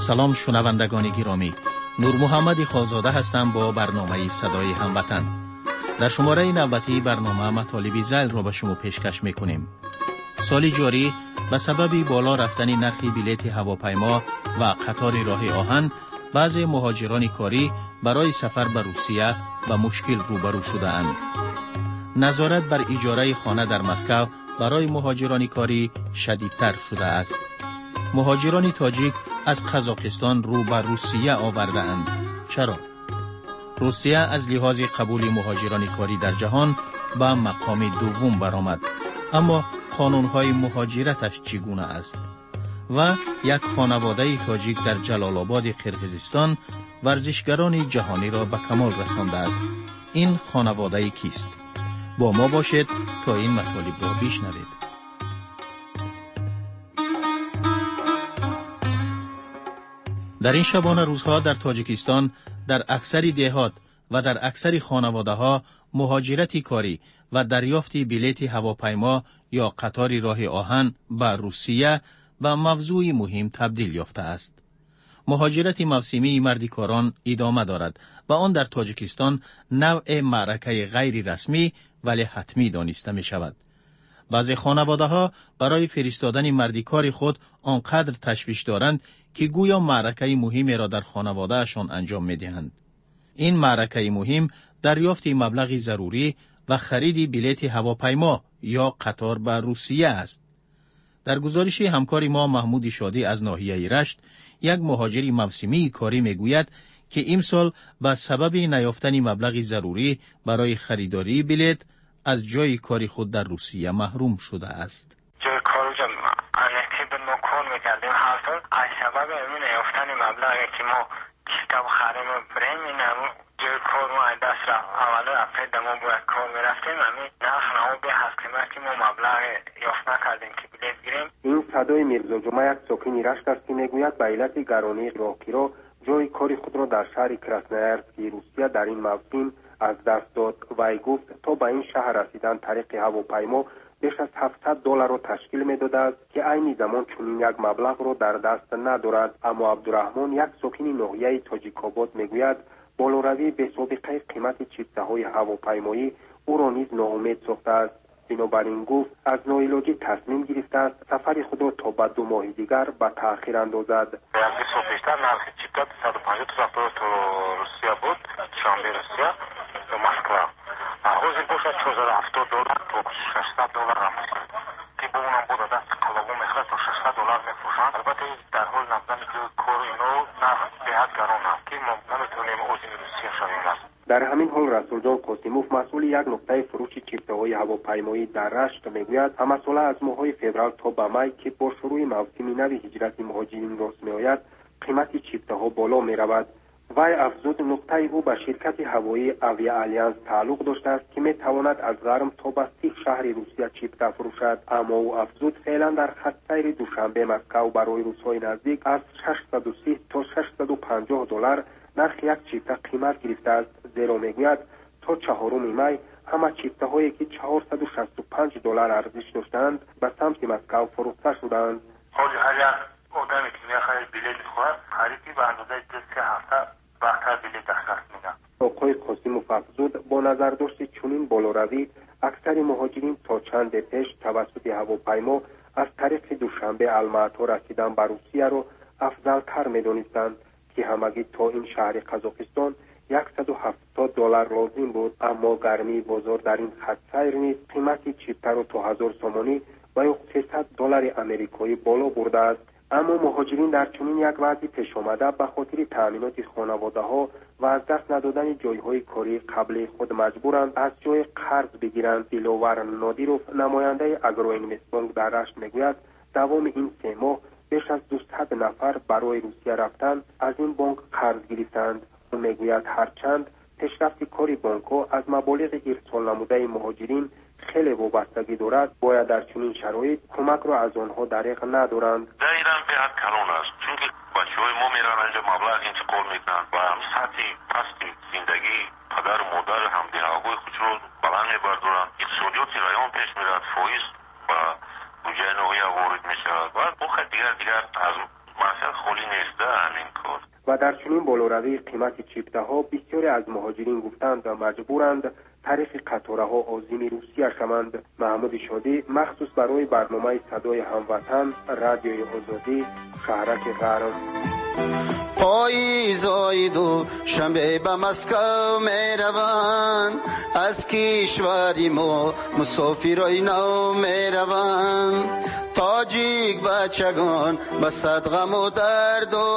سلام شنوندگان گرامی، نور محمد خالزاده هستم با برنامه صدای هموطن. در شماره نوبتی برنامه مطالب ذیل را به شما پیشکش میکنیم. سال جاری به سبب بالا رفتن نرخ بلیط هواپیما و قطار راه آهن، بعضی مهاجران کاری برای سفر به روسیه به مشکل روبرو شده اند. نظارت بر اجاره خانه در مسکو برای مهاجران کاری شدیدتر شده است. مهاجران تاجیک از قزاقستان رو به روسیه آورده اند. چرا؟ روسیه از لحاظ قبول مهاجران کاری در جهان به مقام دوم برآمد. اما قانونهای مهاجرتش چگونه است؟ و یک خانواده تاجیک در جلال آباد قرقیزستان ورزشگران جهانی را به کمال رسانده است. این خانواده کیست؟ با ما باشید تا این مطالب را بشنوید. در این شبانه روزها در تاجیکستان در اکثر دهات و در اکثر خانواده ها مهاجرت کاری و دریافت بلیط هواپیما یا قطار راه آهن به روسیه به موضوع مهم تبدیل یافته است. مهاجرت موسمی مردکاران ادامه دارد و آن در تاجیکستان نوع معرکه غیر رسمی ولی حتمی دانسته می شود. بعضی خانواده ها برای فرستادن مردکار خود آنقدر تشویش دارند که گویا معرکه مهمی را در خانواده اشان انجام می دهند. این معرکه مهم دریافت مبلغ ضروری و خرید بلیط هواپیما یا قطار به روسیه است. در گزارش همکار ما محمود شادی از ناحیه رشت، یک مهاجر موسمی کاری می گوید که امسال به سبب نیافتن مبلغ ضروری برای خریداری بلیط از جای کاری خود در روسیه محروم شده است. جای کار که ما کار میکردیم هر سال از سبب این نیافتن مبلغی که ما کتاب خریم بریم این جای کار ما از دست رفت. اولا اپید ما باید کار میرفتیم همین نرخ نهابی هست که ما مبلغ یافت نکردیم که بلیط گیریم. این صدای میرزا جمعه یک ساکن رشت است که میگوید به علت گرانی راهگیرا جای کاری خود را در شهر کراسنایارسک روسیه در این موسم از دست داد. وی گفت تا به این شهر رسیدن طریق هواپیما بیش از $700 را تشکیل می‌داده است که عین زمان چنین یک مبلغ را در دست ندارد. اما عبدالرحمن یک ساکن ناحیه تاجیک‌آباد میگوید بالوروی به سابقه قیمت چیفته‌های هواپیمایی او را نیز ناامید ساخته است. بنابراین گفت از ناعلاجی تصمیم گرفته است سفر خود را تا به 2 ماه دیگر به تأخیر اندازد. بیشتر نرخ چیفته $150 تو روسیه بود، شانبه روسیه و مسکو. روزی باشد $470 تو $600 هم است که با اونم بود دست قلاغو میخواد تا $600 میفروشند. البته در حال نبودن که کار اینو نرخ بهت گران است که ما نمیتونیم عضو روسیه شویم است. در همین حال رسول جان قاسموف مسئول یک نقطه فروش چیفته‌های هواپیمایی در رشت میگوید هم مسئله از ماه‌های فوریه تا به می که با شروع موسم نو هجرت مهاجرین راست میآید قیمت چیفته‌ها بالا می‌رود. وی افزود نقطه او به شرکت هوایی اویا آلیانس تعلق داشته است که میتواند از غرم تا به 30 شهر روسیه چیفته فروشد. اما او افزود فعلا در خط سیر دوشنبه مسکو برای روزهای نزدیک از $630 تا $650 نرخ یک چیفته قیمت گرفته است، زیرا میگوید تا 4 می همه چیفته هایی که $465 ارزش داشتند به سمت مسکو فروخته شدند. حالی هر یک آدمی که میخواهد بلیط خواهد خریدی به اندازه 2-3 هفته بهتر بلیط دست میدن. آقای قاسموف افزود با نظر داشت چنین بالاروی اکثر مهاجرین تا چند پیش توسط هواپیما از طریق دوشنبه الماتا رسیدن به روسیه را افضل تر میدانستند که همگی تا این شهر قزاقستان $170 لازم بود. اما گرمی بازار در این خط سیر نیز قیمت چیفته را تا 1000 سومانی و یا $300 امریکایی بالا برده است. اما مهاجرین در چنین یک وضعی پیش آمده به خاطر تأمینات خانواده ها و از دست ندادن جایهای کاری قبلی خود مجبورند از جای قرض بگیرند. دلاور نادیروف نماینده اگرو اینوستبانک در رشت میگوید دوام این 3 ماه بیش از 200 نفر برای روسیه رفتن از این بانک قرض گرفتند. او میگوید هرچند پیشرفت کاری بانک‌ها از مبالغ ارسال نموده مهاجرین خیلی وابستگی دارد، باید در چنین شرایط کمک را از آنها دریغ ندارند. در ایران بهت کلان است، چون که بچه‌های ما میرن اینجا مبلغ انتقال میکنند و سطح پست زندگی پدر و مادر همدیهاهای خود را بلند میبردارند. اقتصادیات رایان پیش میرد، فایز و بودجه نوعی وارد میشود و بخش دیگر از مثلا خالی نیست همین کار. و در چنین بالاروی قیمت چیپته ها بسیاری از مهاجرین گفتند و مجبورند طریق قطاره ها عازم روسیه شوند. محمود شادی مخصوص برای برنامه صدای هموطن رادیوی آزادی شهرک غرم. پاییز آید و شنبه به مسکو می روند، از کشوری ما مسافرای نو می روند. تاجیک بچگان به صدغم و درد و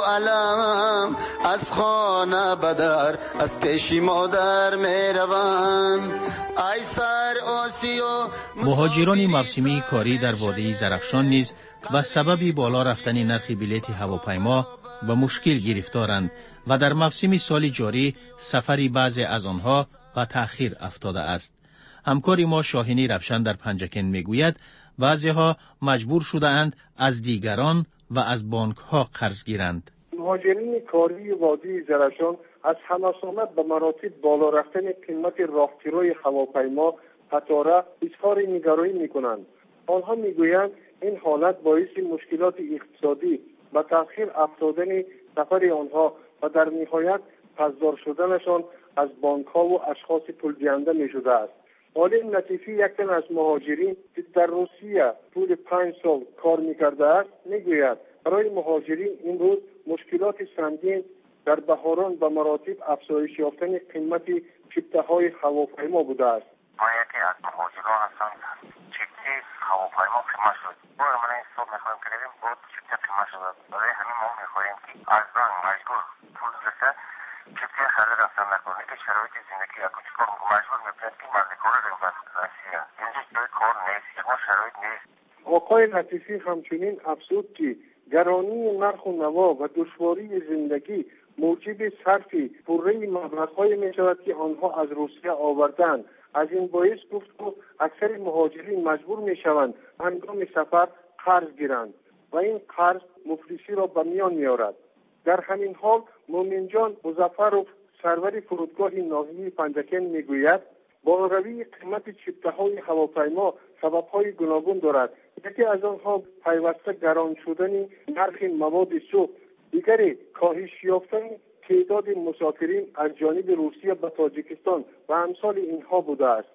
علم، از خانه به در از پیش مادر می روند. ای سر آسیا مهاجران موسمی کاری در وادی زرافشان نیز و سبب بالا رفتن نرخ بلیط هواپیما و مشکل گرفتارند و در موسم سال جاری سفری بعضی از آنها به تأخیر افتاده است. همکار ما شاهینی رفشن در پنجکن میگوید بعضیها مجبور شده اند از دیگران و از بانک ها قرض گیرند. مهاجرین کاری وادی زرافشان از همسامت به مراتب بالا رفتن قیمت راهگیری هواپیما قطاره اظهار نگرانی میکنند. آنها میگویند این حالت باعث مشکلات اقتصادی و تأخیر افتادن سفر آنها و در نهایت پسدار شدنشان از بانک ها و اشخاص پول دهنده می شده است. عالم لطیفی یک تن از مهاجرین که در روسیه طول 5 سال کار میکرده است میگوید برای مهاجرین این روز مشکلات سنگین در بهاران به مراتب افزایش یافتن قیمت چیپته های هواپیما بوده است. ما یکی از مهاجران هستم. چیپته هواپیما قیمت شد. ما این صبح میخوایم که رویم بود چیپته قیمت شد. برای همین ما میخوایم که از بانک مجبور پول بده چیپته خرید رفتن نکنه که شرایط زندگی اکنون چیکار مجبور میکنه که مردکار رو به روسیه اینجا جای کار نیست، ما شرایط نیست. آقای لطیفی همچنین افزود که گرانی نرخ و نوا و دشواری زندگی موجب صرف پره مبلغ‌های می‌شود که آنها از روسیه آوردند. از این باعث گفت که اکثر مهاجرین مجبور می‌شوند هنگام سفر قرض گیرند و این قرض مفلسی را به میان می‌آورد. در همین حال مومن جان مظفرов سرور فرودگاه ناحیه پنجکن میگوید بالاروی قیمت چیپته‌های هواپیما سبب‌های گوناگون دارد. یکی از آنها پیوسته گران شدن نرخ مواد سوخت، دیگری کاهش یافتن تعداد مسافرین از جانب روسیه به تاجیکستان و امثال اینها بوده است.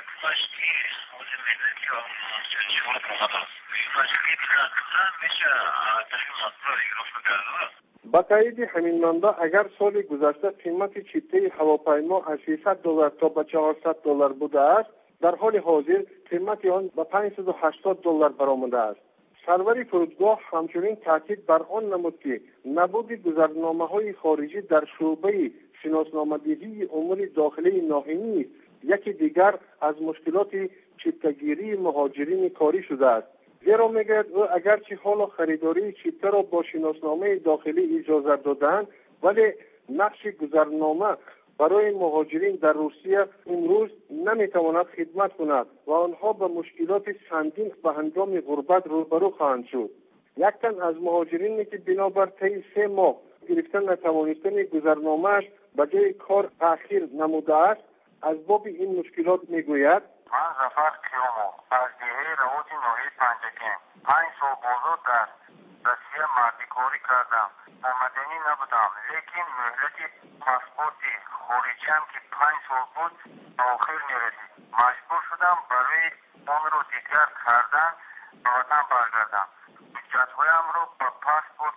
با تایید همین منبع اگر سال گذشته قیمت چیپته هواپیما از $300 تا به $400 بوده است، در حال حاضر قیمت آن به $580 برآمده است. سرور فرودگاه همچنین تاکید بر آن نمود که نبود گذرنامه‌های خارجی در شعبه شناسنامه‌دهی امور داخلی ناحیه یکی دیگر از مشکلات چیپته‌گیری مهاجرین کاری شده است. زیرا میگوید او اگرچه حالا خریداری چیپته را با شناسنامه داخلی اجازه دادند ولی نقش گذرنامه برای مهاجرین در روسیه امروز نمیتواند خدمت کند و آنها به مشکلات سنگین به هنگام غربت روبرو خواهند شد. یک تن از مهاجرینی که بنابر طی 3 ماه گرفتن نتوانستن گذرنامه‌اش به جای کار تأخیر نموده است از باب این مشکلات میگوید من ظفر کیومو از دهه رهود ناحیه پنجکن 5 سال بزرگ در روسیه مردکاری کردم. آمدنی نبودم لیکن مهلت پاسپورت خارجیم که 5 سال بود آخر میرسید. مجبور شدم برای اون رو دیگر کردن به وطن برگردم. حجتهایم رو با پاسپورت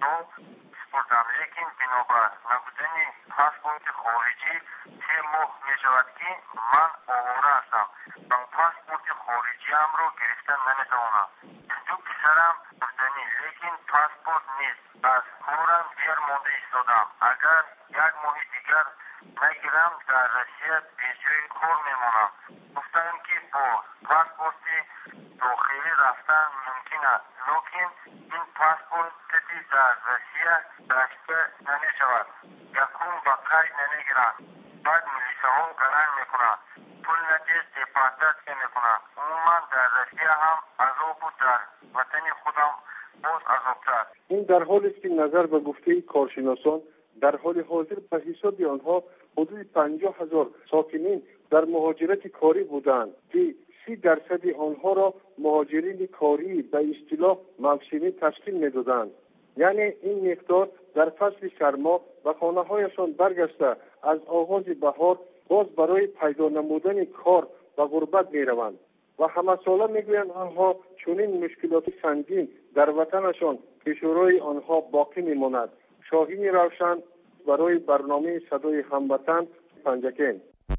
سپردم لیکن بنابر نبودن پاسپورت خارجی 3 ماه میشود که من آواره هستم و پاسپورت خارجیم رو گرفتن نمیتوانم. 2 پسرم بردنی لیکن پاسپورت نیست. از کارم دیر مانده ایستادم. اگر 1 ماه دیگر نگیرم در روسیه به جای کار میمانم. گفتم که با پاسپورت داخلی رفتن ممکن است لیکن این پاسپورت در روسیه داشته نمیشود. یکم با قید نمیگیرند. بعد ملیسه ها گرن میکنند. پول ندید دپارتات میکنند. من در روسیه هم عذاب بود، در وطن خودم باز عذابتر. این در حالی است که نظر به گفته کارشناسان در حال حاضر به حساب آنها حدود 50,000 ساکنین در مهاجرت کاری بودند که 30% آنها را مهاجرین کاری به اصطلاح موسمی تشکیل می‌دادند. یعنی این مقدار در فصل سرما به خانه‌هایشان برگشته از آغاز بهار باز برای پیدا نمودن کار به غربت می‌روند و همه ساله میگویند آنها چنین مشکلات سنگین در وطنشان پیش روی آنها باقی میماند. شاهین روشن برای برنامه صدای هموطن پنجکین.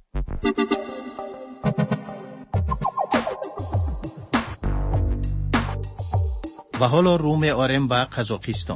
و حالا رو می‌آریم به قزاقستان.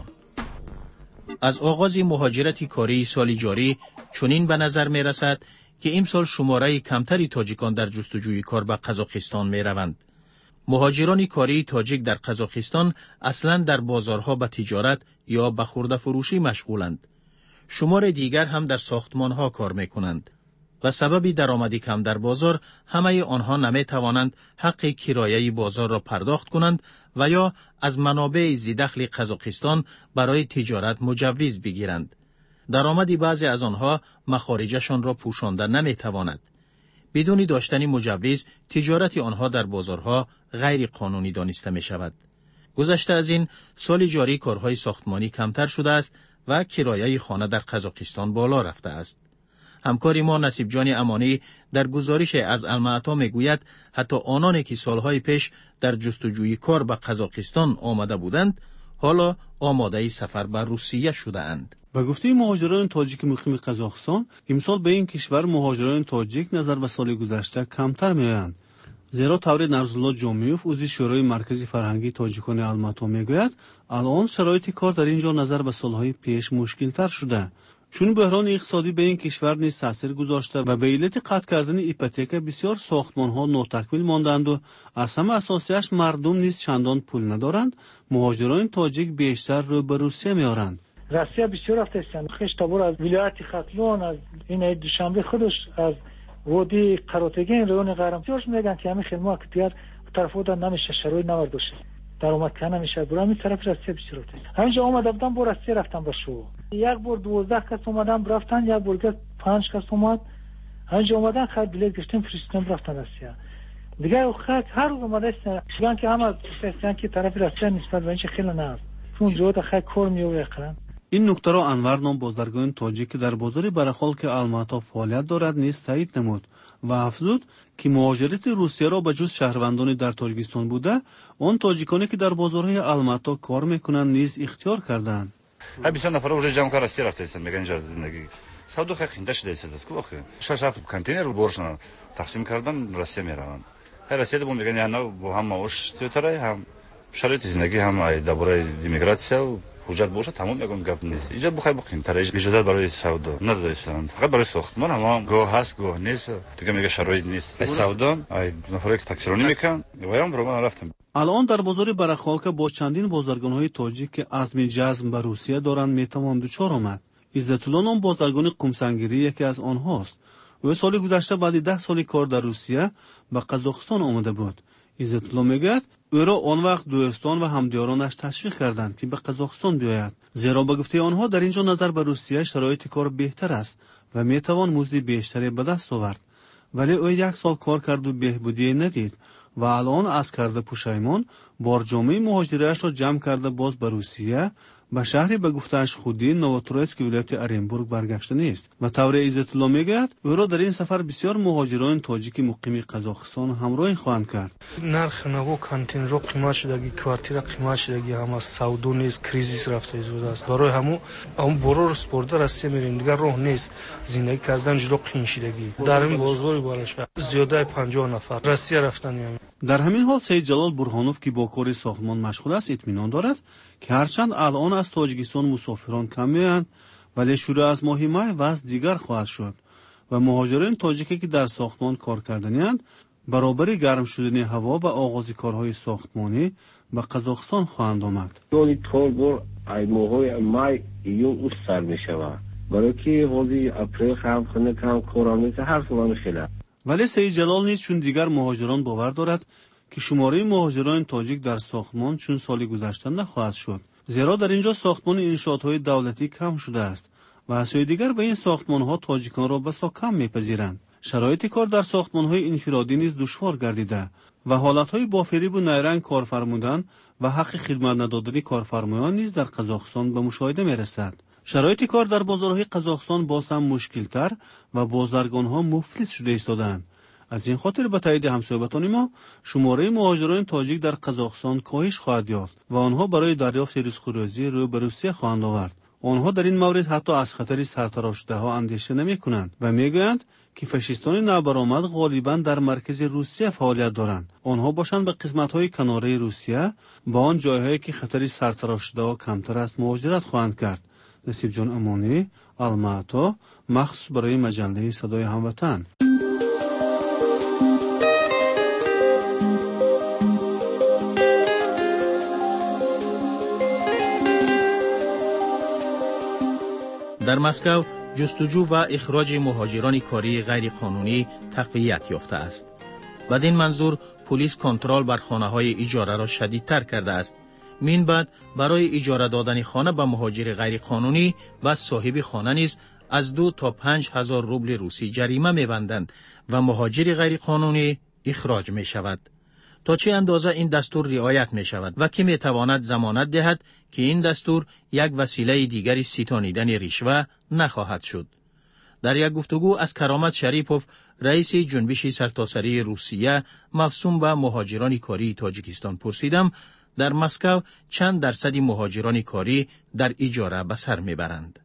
از آغاز مهاجرت کاری سال جاری چنین به نظر می رسد که امسال شماره کمتری تاجیکان در جستجوی کار به قزاقستان می روند. مهاجران کاری تاجیک در قزاقستان اصلاً در بازارها به تجارت یا به خرده فروشی مشغولند. شمار دیگر هم در ساختمانها کار می کنند. و سبب درآمدی کم در بازار همه آنها نمی توانند حق کرایه بازار را پرداخت کنند و یا از منابع ذی‌دخل قزاقستان برای تجارت مجوز بگیرند. درآمدی بعضی از آنها مخارجشان را پوشانده نمی تواند. بدون داشتن مجوز تجارت آنها در بازارها غیر قانونی دانسته می شود. گذشته از این سال جاری کارهای ساختمانی کمتر شده است و کرایه خانه در قزاقستان بالا رفته است. همکاری ما نصیب جان امانی در گزارش از المعطا میگوید حتی آنانی که سالهای پیش در جستجوی کار به قزاقستان آمده بودند حالا آماده سفر به روسیه شده اند. به گفته مهاجران تاجیک مقیم قزاقستان امسال به این کشور مهاجران تاجیک نظر به سال گذشته کمتر میآیند. زیرا طور نرزالله جامیوف عضو شورای مرکزی فرهنگی تاجیکان المعطا میگوید الان شرایط کار در اینجا نظر به سالهای پیش مشکل تر شده. چون بحران اقتصادی به این کشور نیز تاثیر گذاشته و به علت قطع کردن ایپوتک بسیار ساختمان‌ها ناتکمیل ماندند و از همه اساسیش مردم نیز چندان پول ندارند، مهاجران تاجیک بیشتر رو به روسیه میارند. روسیه بسیار رفتن خشتابور از ولایت خاتلون از این دوشنبه خودش از وادی قراتگین رایون قرمسیاش میگن که همین خیلی ما که طرف بودن نمیشه شروع نورد داشت درآمد کنه میشه برای این طرف روسیه بسیار رفتن همینجا اومده بودن با روسیه رفتن با شو یک بار 12 کس اومدن رفتن یک بار 5 کس اومد همینجا اومدن خرید بلیط گرفتن فرستادن رفتن روسیه دیگه خاک هر روز اومده شدن که همه سیستم که طرف روسیه نسبت به این خیلی نه چون جوت خاک کور میوقعن. این نکته را انور نام بازرگان تاجیک که در بازار برخال که المعطا فعالیت دارد نیز تایید نمود و افزود که مهاجرت روسیه را به جز شهروندان در تاجیکستان بوده آن تاجیکانی که در بازارهای المعطا کار میکنند نیز اختیار کردند. بسیار نفر уже جمع کار روسیه رفتن میگن اینجا زندگی سودو خنده شده است کو شش کانتینر برشن تقسیم کردن روسیه میروند هر روسیه بون میگن یعنی با هم معاش توتره هم شرایط زندگی هم درباره ایمیگراسیون حجت باشه تمام میگم گپ نیست اینجا بخیر بخیم ترش اجازه برای سودا نداشتن فقط برای ساختمان هم گاه هست گاه نیست دیگه میگه شرایط نیست سودا نفر تاکسیرانی میکن وام برام رفتم. الان در بازار برخالکه با چندین بازرگان‌های تاجیک که عزم جزم به روسیه دارند میتوان دچار آمد. عزت‌الله نام بازرگان قمسنگیری یکی از آنهاست. او سال گذشته بعد 10 سال کار در روسیه به قزاقستان آمده بود. عزت‌الله میگه او را آن وقت دوستان و همدیارانش تشویق کردند که به قزاقستان بیاید زیرا به گفته آنها در اینجا نظر به روسیه شرایط کار بهتر است و میتوان مزد بیشتری به دست آورد. ولی او 1 سال کار کرد و بهبودی ندید و الان از کرده پشیمان بار جامعه مهاجرتش را جمع کرده باز به روسیه به شهری به گفتهش خودی نووترویتسک ولایت ارنبورگ برگشته نیست و طور عزت‌الله میگوید او را در این سفر بسیار مهاجران تاجیک مقیم قزاقستان همراهی خواهند کرد. نرخ نو کانتین رو قیمت شدگی کوارتیر قیمت شدگی هم سودو نیست کریزیس رفته زوده است برای همون برو سپورده راستی میریم دیگر راه نیست زندگی کردن جلو قین شدگی در این بازاری بالش زیاده 50 نفر راستی رفتن. در همین حال سید جلال برهانوف که با کار ساختمان مشغول است اطمینان دارد که هرچند الان از تاجیکستان مسافران کم میآیند ولی شروع از ماه می وضع دیگر خواهد شد و مهاجران تاجیکی که در ساختمان کار کردنی‌اند برابر گرم شدن هوا و آغاز کارهای ساختمانی به قزاقستان خواهند آمد. سالی تور ای ماهای می ایون اوست سر میشود برای که حالی اپریل خواهد کم کارآمد هر سال خیلی. ولی سید جلال نیز چون دیگر مهاجران باور دارد که شماره مهاجران تاجیک در ساختمان چون سال گذشته نخواهد شد زیرا در اینجا ساختمان انشاءات‌های دولتی کم شده است و از سوی دیگر به این ساختمان‌ها تاجیکان را بسا کم می‌پذیرند. شرایط کار در ساختمان‌های انفرادی نیز دشوار گردیده و حالت‌های با فریب و نیرنگ کار فرمودن و حق خدمت ندادن کارفرمایان نیز در قزاقستان به مشاهده می‌رسد. شرایط کار در بازارهای قزاقستان باز هم مشکل‌تر و بازرگان‌ها مفلس شده ایستادند. از این خاطر به تایید همصحبتان ما شماره مهاجران تاجیک در قزاقستان کاهش خواهد یافت و آنها برای دریافت رزق‌خوری رو به روسیه خواهند آورد. آنها در این مورد حتی از خطر سرتراشیده‌ها اندیشه نمی‌کنند و می‌گویند که فاشیستان نابرآمد غالباً در مرکز روسیه فعالیت دارند. آنها باشند به قسمت‌های کناره روسیه با آن جای‌هایی که خطر سرتراشیده‌ها کمتر است مهاجرت خواهند کرد. نصیب جان امانی، الماتا، مخصوص برای مجله صدای هموطن. در مسکو جستجو و اخراج مهاجران کاری غیرقانونی تقویت یافته است. بدین منظور پلیس کنترل بر خانه‌های اجاره را شدیدتر کرده است. من بعد برای اجاره دادن خانه به مهاجر غیرقانونی و صاحب خانه نیز از 2 تا 5,000 روبل روسی جریمه می‌بندند و مهاجر غیرقانونی اخراج می‌شود. تا چه اندازه این دستور رعایت می‌شود و کی می‌تواند ضمانت دهد که این دستور یک وسیله دیگری ستانیدن رشوه نخواهد شد؟ در یک گفتگو از کرامت شریپوف، رئیس جنبش سرتاسری روسیه موسوم به مهاجران کاری تاجیکستان، پرسیدم در مسکو چند درصد مهاجران کاری در اجاره به سر میبرند؟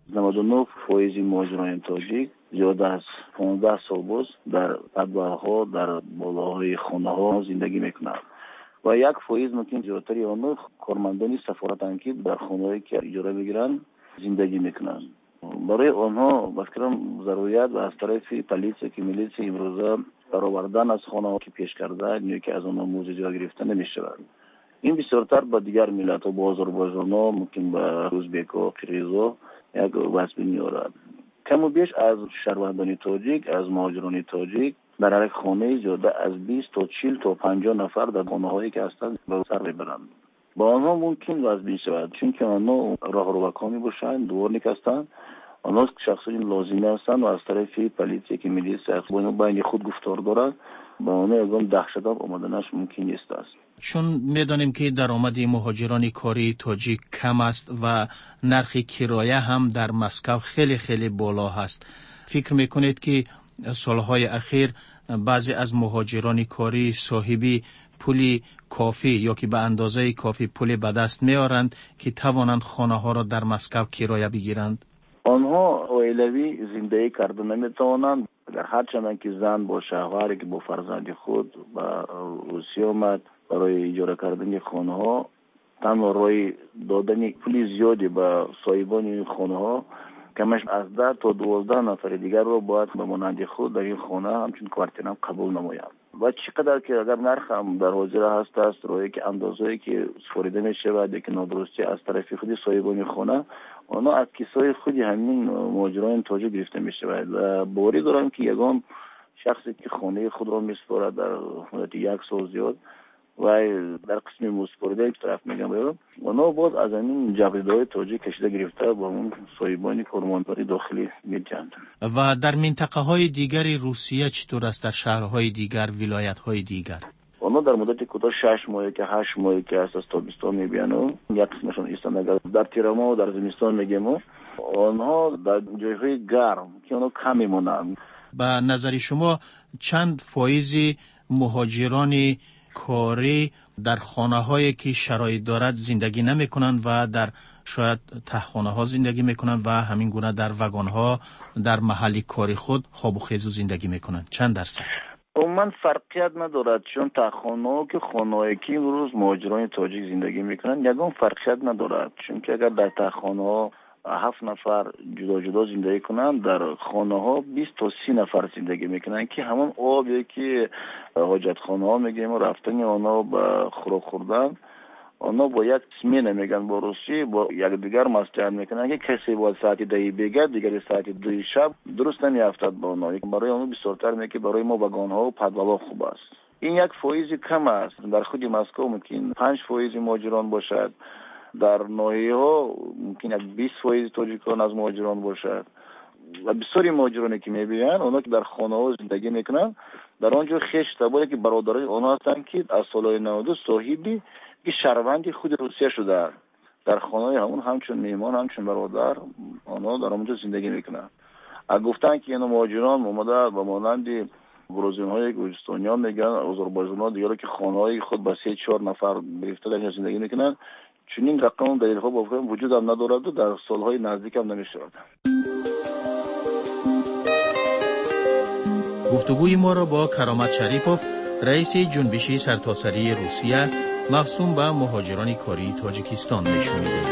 99% مهاجران تاجیک زیاد از 15 سال باز در ادوارها در بالاهای خانه ها زندگی میکنند و 1% ممکن زیادتری آنها کارمندان سفارتند که در خانه‌ای که اجاره بگیرند زندگی میکنند. برای آنها بفکرم ضروریت و از طرف پلیس که میلیسی امروزه برآوردن از خانه‌ها که پیش کرده یا که از آنها موضوع جا گرفته نمیشود. این بسیارتر با دیگر ملت ها، با آذربایجان‌ها، ممکن با ازبک‌ها، قرغیزها یک وضع می‌آورد. کم و بیش از شهروندان تاجیک، از مهاجران تاجیک در یک خانه زیاده از 20 تا 40 تا 50 نفر در خانه‌هایی که هستند به سر میبرند. با آنها ممکن وضع می‌شود چون که آنها راهرو میباشند، دورنیک هستند، آنها شخصی لازمی هستند و از طرف پلیسی که میلیس بین خود گفتار دارند با آنها اقدام دهشتناک آمدنش ممکن نیست است. چون میدانیم که درآمد مهاجران کاری تاجیک کم است و نرخ کرایه هم در مسکو خیلی خیلی بالا هست، فکر میکنید که سالهای اخیر بعضی از مهاجران کاری صاحبی پولی کافی یا که به اندازه کافی پول به دست میارند که توانند خانه ها را در مسکو کرایه بگیرند؟ آنها اویلوی زندگی کردن نمیتوانند. هر چند که زن با شوهری که با فرزند خود به روسیه آمد برای اجاره کردن خانه ها، تنها رای دادن پول زیادی به صاحبان این خانه ها کمش از 10 تا 12 نفر دیگر رو باید به مانند خود در این خانه همچون کوارتیر قبول نمایند. و چقدر که اگر نرخ هم در حاضر است روی که اندازه‌ای که سفریده میشه و که نادرستی از طرف خود صاحبان خانه آنها از کیسای خود همین مهاجران تاجیک گرفته میشه و باوری دارم که یگان شخصی که خانه خود را میسپارد در مدت 1 سال زیاد و در قسم مسپرده یک طرف میگم اونا باز از این جبهه‌های تاجیک کشیده گرفته با اون صاحبان کارمندان داخلی میجند. و در منطقه های دیگر روسیه چطور است؟ در شهرهای دیگر، ولایت های دیگر اونا در مدت کوتاه 6 ماه که 8 ماه که از تابستان میبینن یک قسمشون ایستان در تیرما و در زمستان میگم اونها در جایهای گرم که اونا کم میمونن. به نظر شما چند فایز مهاجران کاری در خانه هایی که شرایط دارد زندگی نمی کنند و در شاید تهخانه ها زندگی می کنند و همین گونه در وگان ها در محل کاری خود خواب و خیزو زندگی می کنند؟ چند درصد؟ عموما فرقیت ندارد چون تهخانه ها که خانه‌ای که امروز مهاجران تاجیک زندگی می کنند یگان فرقیت ندارد چون که اگر در تهخانه ها 7 نفر جدا جدا زندگی کنند در خانه ها 20 تا 30 نفر زندگی میکنند که همون آبی که حاجت خانه ها میگیم رفتن اونا به خوراک خوردن اونا با یک سمینه میگن با روسی با یک دیگر مسجد میکنن که کسی باید ساعت 10 بگه دیگری ساعت 2 شب درست نمیافتد با اونا. برای اون بسیارتر میگه که برای ما وگان ها و پدوالا خوب است. این یک فایز کم است. در خود مسکو ممکن 5% مهاجران باشد، در ناحیه ها ممکن 20% تاجیکان از مهاجران باشد. و بسیاری مهاجرانی که میبینن اونا که در خانه‌ها زندگی میکنن در آنجا خیش تباره که برادرای اونا هستن که از سالهای 92 صاحبی که شهروندی خود روسیه شده در خانه همون همچون میهمان همچون برادر اونا در اونجا زندگی میکنن. گفتن که اینا مهاجران اومده و مانند گروزین‌های گرجستانیان میگن آذربایجان‌ها دیگه که خانه‌های خود با 3-4 نفر گرفته در زندگی میکنن. چنین رقم دلیل‌ها با وجود هم ندارد و در سالهای نزدیک هم نمی‌شود. گفتگوی ما را با کرامت شریپوف رئیس جنبش سرتاسری روسیه مفصوم به مهاجران کاری تاجیکستان میشنوید.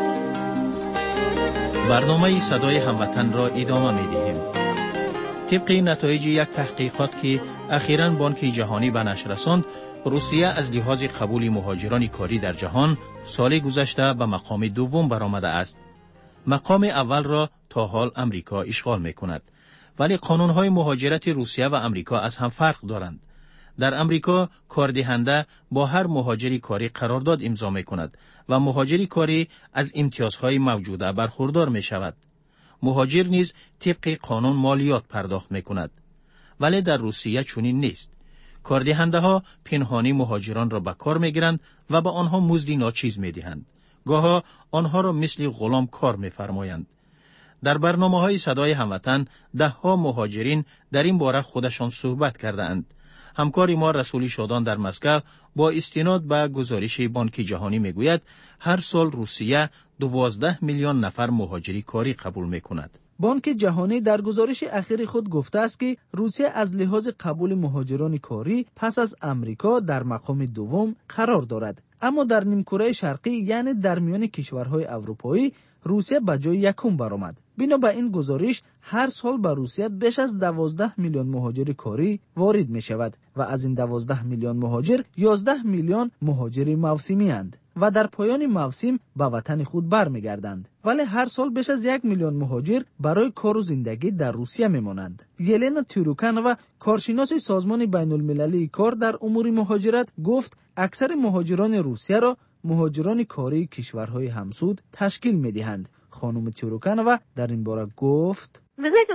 برنامه صدای هموطن را ادامه می‌دهیم. طبق نتایج یک تحقیقات که اخیراً بانک جهانی به نشر رساند، روسیه از لحاظ قبول مهاجران کاری در جهان سال گذشته به مقام دوم برآمده است. مقام اول را تا حال امریکا اشغال می‌کند. ولی قانون‌های مهاجرت روسیه و امریکا از هم فرق دارند. در امریکا کاردهنده با هر مهاجری کاری قرارداد امضا می‌کند و مهاجری کاری از امتیازهای موجوده برخوردار می‌شود. مهاجر نیز طبق قانون مالیات پرداخت می‌کند. ولی در روسیه چنین نیست. کاردهنده‌ها پنهانی مهاجران را به کار می‌گیرند و به آنها مزدی ناچیز می‌دهند. گاهی آنها را مثل غلام کار می‌فرمایند. در برنامه‌های صدای هموطن ده‌ها مهاجرین در این باره خودشان صحبت کردند. همکار ما رسولی شادان در مسکو با استناد به گزارش بانک جهانی میگوید هر سال روسیه 12 میلیون نفر مهاجری کاری قبول میکند. بانک جهانی در گزارش اخیر خود گفته است که روسیه از لحاظ قبول مهاجران کاری پس از امریکا در مقام دوم قرار دارد. اما در نیمکره شرقی یعنی در میان کشورهای اروپایی روسیه به جای یکم برآمد. بنا به این گزارش هر سال به روسیه بیش از 12 میلیون مهاجر کاری وارد می شود و از این 12 میلیون مهاجر 11 میلیون مهاجر موسمی اند و در پایان موسم به وطن خود برمیگردند. ولی هر سال بیش از 1 میلیون مهاجر برای کار و زندگی در روسیه میمانند. یلنا تیروکانووا کارشناس سازمان بین المللی کار در امور مهاجرت گفت اکثر مهاجران روسیه را مهاجران کاری کشورهای همسود تشکیل می‌دهند. خانم تیروکانووا در این باره گفت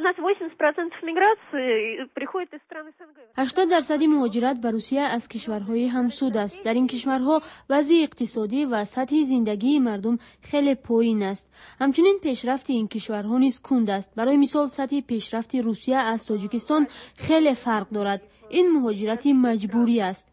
80% مهاجرت به روسیه از کشورهای همسود است. در این کشورها وضع اقتصادی و سطح زندگی مردم خیلی پایین است. همچنین پیشرفت این کشورها نیز کند است. برای مثال سطح پیشرفت روسیه از تاجیکستان خیلی فرق دارد. این مهاجرت مجبوری است.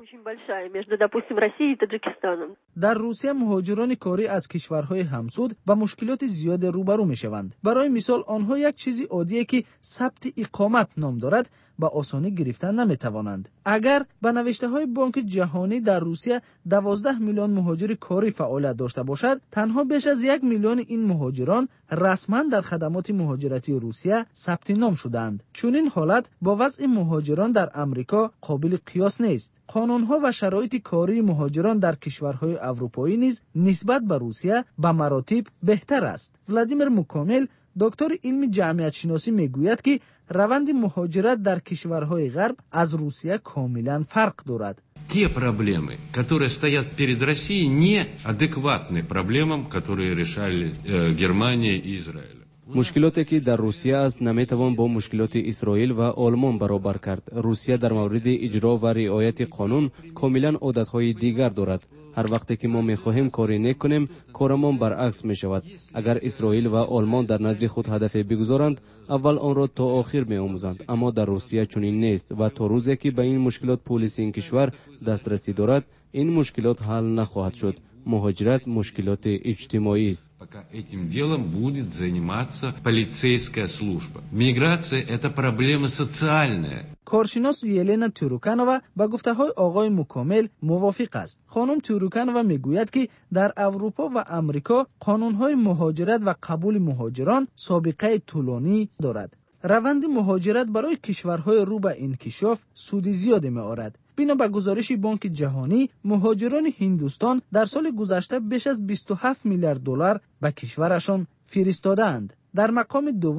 در روسیه مهاجران کاری از کشورهای همسود با مشکلات زیاد روبرو میشوند. برای مثال آنها یک چیزی عادیه که ثبت اقامت نام دارد با آسانی گرفتن نمیتوانند. اگر به نوشته های بانک جهانی در روسیه 12 میلیون مهاجر کاری فعالیت داشته باشد، تنها بیش از 1 میلیون این مهاجران رسما در خدمات مهاجرتی روسیه ثبت نام شدند. چون این حالت با وضع مهاجران در امریکا قابل قیاس نیست. قانونها و شرایط کاری مهاجران در کشورهای اروپایی نیز نسبت به روسیه به مراتب بهتر است. ولادیمیر موکامل دکتر علم جمعیت شناسی میگوید که روند مهاجرت در کشورهای غرب از روسیه کاملا فرق دارد. Те проблемы, которые стоят перед Россией, не адекватны проблемам, которые решали Германия и Израиль. مشکلاتی که در روسیه است نمیتوان با مشکلات اسرائیل و آلمان برابر کرد. روسیه در مورد اجرا و رعایت قانون کاملا عادتهای دیگر دارد. هر وقتی که ما میخواهیم کاری نکنیم کارمان برعکس میشود. اگر اسرائیل و آلمان در نزد خود هدف بگذارند اول آن را تا آخر میآموزند، اما در روسیه چنین نیست و تا روزی که به این مشکلات پلیس این کشور دسترسی دارد این مشکلات حل نخواهد شد. مهاجرت مشکلات اجتماعی است. Пока этим делом будет заниматься полицейская служба. Миграция – это проблема социальная. کارشناس یلنا تیروکانووا با گفته‌های آقای مکامل موافق است. خانم تیروکانووا میگوید که در اروپا و امریکا قانون‌های مهاجرت و قبول مهاجران سابقه طولانی دارد. روند مهاجرت برای کشورهای رو به انکشاف سود زیادی می‌آورد. بنا به گزارش بانک جهانی مهاجران هندوستان در سال گذشته بیش از 27 میلیارد دلار به کشورشان فرستادند. در مقام دوم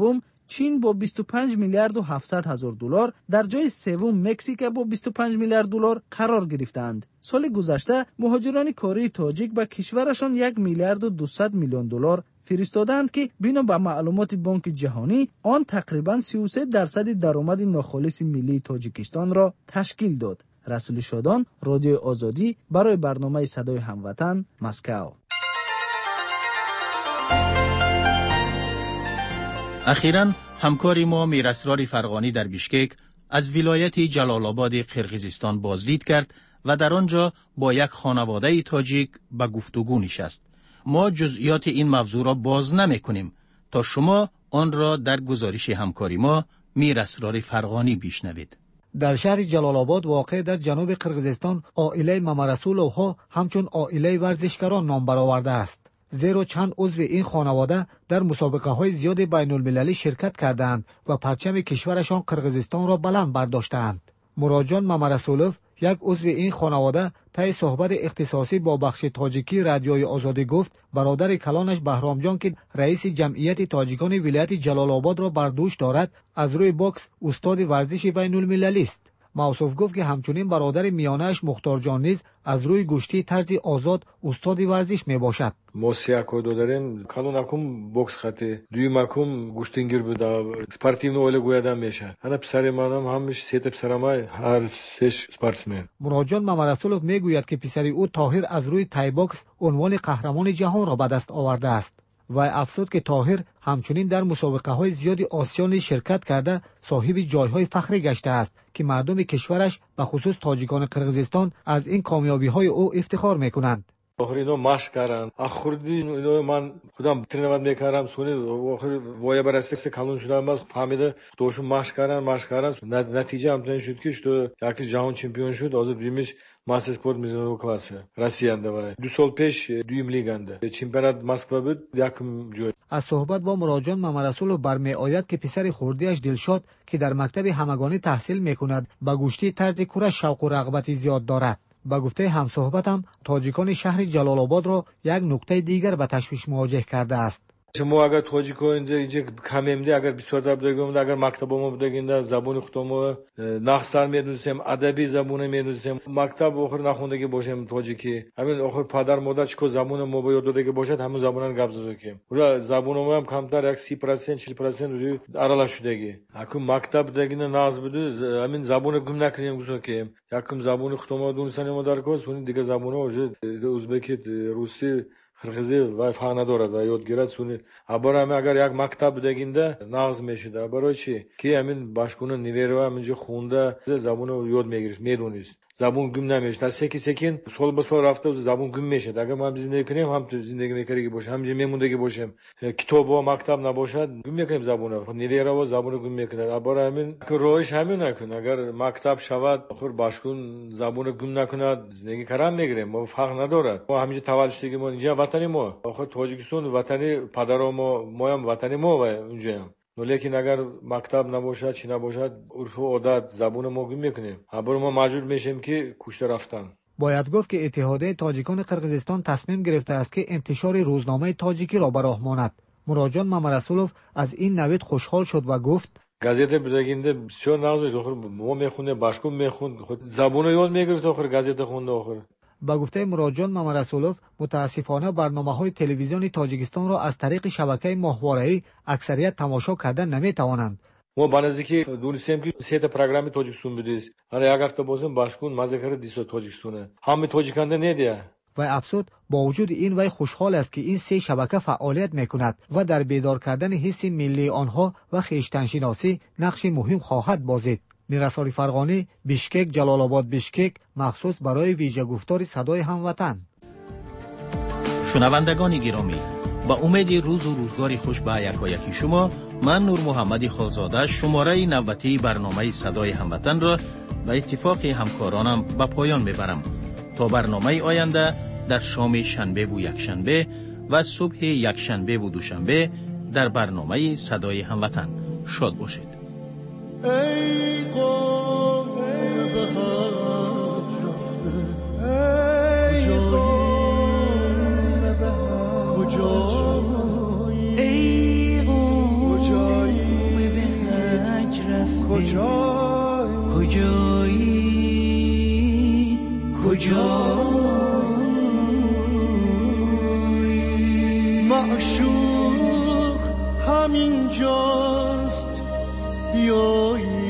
چین با 25 میلیارد و 700 هزار دلار در جای سوم مکزیک با 25 میلیارد دلار قرار گرفتند. سال گذشته مهاجران کاری تاجیک به کشورشان 1 میلیارد و 200 میلیون دلار فرستادند که بنا به معلومات بانک جهانی آن تقریبا 33% درآمد ناخالص ملی تاجیکستان را تشکیل داد. رسول شادان، رادیو آزادی، برای برنامه صدای هموطن، مسکو. اخیراً همکار ما میراسرار فرغانی در بیشکک از ولایت جلال آباد قرقیزستان بازدید کرد و در آنجا با یک خانواده تاجیک به گفتگو نشست. ما جزئیات این موضوع را باز نمی کنیم تا شما آن را در گزارش همکاری ما میراسرار فرغانی بشنوید. در شهر جلال آباد واقع در جنوب قرقیزستان عائله مامارسولوف ها همچون عائله ورزشکاران نام برآورده است. زیرا چند عضو این خانواده در مسابقه های زیاد بین المللی شرکت کردند و پرچم کشورشان قرقیزستان را بلند برداشتند. مراجان مامارسولوف، یک عضو این خانواده، طی صحبت اختصاصی با بخش تاجیکی رادیوی آزادی گفت برادر کلانش بهرام جان که رئیس جمعیت تاجیکان ولایت جلال آباد را بر دوش دارد، از روی باکس استاد ورزش بین المللی است. موصوف گفت که همچنین برادر میانه‌اش مختار جان نیز از روی گشتی طرز آزاد استاد ورزش می باشد. ما سیاکو داریم کلونکم باکس خطی دویمکم گشتینگیر بوده سپورتیو اوله گویدم میشه. انا پسر منم همش سه پسرمای هر سه سپورتسمن. مراجان مامارسولوف میگوید که پسر او طاهر از روی تای باکس عنوان قهرمان جهان را به دست آورده است. و افسود که طاهر همچنین در مسابقه های زیادی آسیا نیز شرکت کرده صاحب جایهای فخری گشته است که مردم کشورش به خصوص تاجیکان قرقیزستان از این کامیابی های او افتخار میکنند. آخر اینو مشق کردن. آخردی اینو من خودم ترینواد میکردم سونی آخر وای برسته کلون شدم باز فهمیده دوشون مشق کردن نتیجه همین شد که شد یکی جهان چمپیون شد از بیمیش ماستر سپورت میزنه کلاسه روسیه اند. دو سال پیش دویم لیگ اند. چمپیونات مسکو بود یکم جای. از صحبت با مراجان مامارسولوف برمیآید که پسر خردیش دلشاد که در مکتب همگانی تحصیل میکند به گوشتی طرز کورش شوق و رغبتی زیاد دارد. با گفته همصحبتم تاجیکان شهر جلال آباد را یک نکته دیگر به تشویش مواجه کرده است. ما اگر تاجیکو اینجا کمیمده اگر 24 بودیم اگر مکتبمون بودیم زبان خودمو نقصدار میدونیم ادبی زبون میدونیم مکتب آخر نخوندگی باشیم تاجیکی همین آخر پدر مادر چیکو زبون ما باید دادگی باشد همون زبونن گپ زدیم ولی زبونمون هم کمتر 30% 40% روی ارلا شدگی حکم مکتب دگین ناز بود همین زبون گم نکنیم گوشو که یکم زبون خودمو دونستن ما در کوس اون دیگه زبونو ازبکی روسی قرقیزی و فهم ندارد و یاد گیرد سونی ابر هم اگر یک مکتب دگینده ناز میشد برای چی کی همین باشگونه نیرو همینجا خونده زبون رو یاد میگیرید میدونید زبون گم نمیشه سکین سال به سال رفته زبون گم میشه اگر ما زندگی کنیم هم تو زندگی میکردی باشه هم میموندگی باشیم کتاب و مکتب نباشد گم میکنیم زبون رو نیرو زبون گم میکنه ابر همین که روش همین نکنه اگر مکتب شود آخر باشگون زبون گم نکنه زندگی کردن میگیریم ما فرق نداره ما همینجا تولد شدگی ما اینجا وطنی ما آخر تاجیکستان وطنی پدر ما هم وطنی ما و اونجا هم لیکن اگر مکتب نباشد چی نباشد عرف و عادت زبون ما گم میکنیم ابر ما مجبور میشیم که کشته رفتن. باید گفت که اتحادیه تاجیکان قرقیزستان تصمیم گرفته است که انتشار روزنامه تاجیکی را به راه ماند. مراجان مامارسولوف از این نوید خوشحال شد و گفت گازete بدگینده بسیار نازش آخر ما میخونه باشکوم میخوند خود زبون یاد میگرفت آخر گازete خونده آخر. با گفته مراجان مامارسولوف متاسفانه برنامه‌های تلویزیونی تاجیکستان را از طریق شبکه ماهواره‌ای اکثریت تماشا کردن نمی‌توانند. ما بنزدیکی دونستیم که سه تا برنامه تاجیکستان بودید. هر یک هفته بازم باشکون مذاکره دیسو تاجیکستانه. همه تاجیکانده نیدیه. و افسود با وجود این وی خوشحال است که این سه شبکه فعالیت می‌کند و در بیدار کردن حس ملی آنها و خویشتن‌شناسی نقش مهم خواهد بازید. میراسرار فرغانی، بیشکک، جلال آباد بیشکک، مخصوص برای ویژه گفتار صدای هموطن. شنوندگان گرامی، با امید روز و روزگاری خوش به یکایکی شما، من نور محمد خالزاده شماره نوبتی برنامه صدای هموطن را به اتفاق همکارانم به پایان میبرم. تا برنامه آینده در شام شنبه و یکشنبه و صبح یکشنبه و دوشنبه در برنامه صدای هموطن شاد باشید. ای قوم بهار رفته ای قوم بهار کجایی ای قوم کجایی کجایی معشوق همین جاست یا